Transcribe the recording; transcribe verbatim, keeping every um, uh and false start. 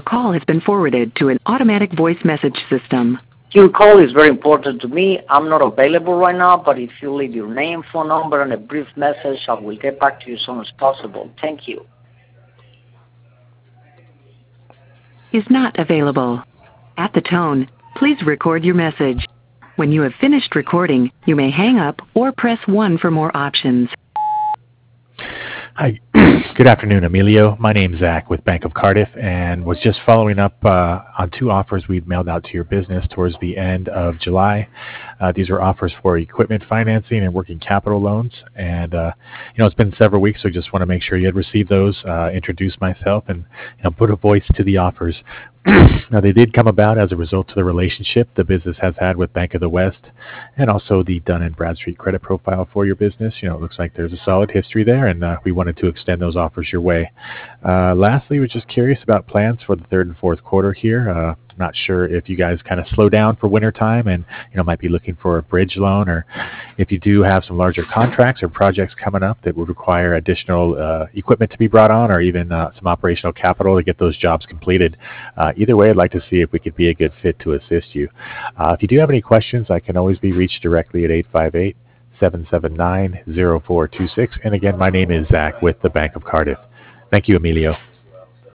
call has been forwarded to an automatic voice message system. Your call is very important to me. I'm not available right now, but if you leave your name, phone number, and a brief message, I will get back to you as soon as possible. Thank you. Is not available. At the tone, please record your message. When you have finished recording, you may hang up or press one for more options. Hi, good afternoon, Emilio. My name's Zach with Bank of Cardiff, and was just following up uh, on two offers we've mailed out to your business towards the end of July. Uh, these are offers for equipment financing and working capital loans, and uh, you know it's been several weeks, so just want to make sure you had received those. Uh, introduce myself and you know, put a voice to the offers. Now, they did come about as a result of the relationship the business has had with Bank of the West, and also the Dun and Bradstreet credit profile for your business. You know, it looks like there's a solid history there, and uh, we wanted to extend those offers your way. Uh, lastly, we're just curious about plans for the third and fourth quarter here. Uh, not sure if you guys kind of slow down for winter time and you know might be looking for a bridge loan, or if you do have some larger contracts or projects coming up that would require additional uh, equipment to be brought on, or even uh, some operational capital to get those jobs completed. Uh, either way, I'd like to see if we could be a good fit to assist you. Uh, if you do have any questions, I can always be reached directly at eight five eight, seven seven nine, zero four two six. And again, my name is Zach with the Bank of Cardiff. Thank you, Emilio.